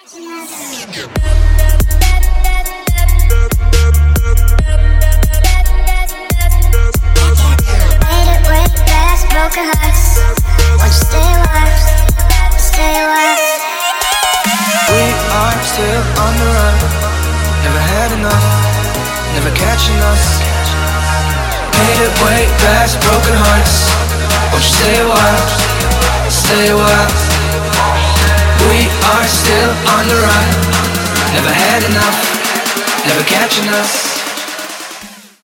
Broken hearts, won't you stay alive, stay alive. We are still on the run, never had enough, never catching us. Made it way past broken hearts, won't you stay a while, stay a while. We are still on the run, never had enough, never catching us.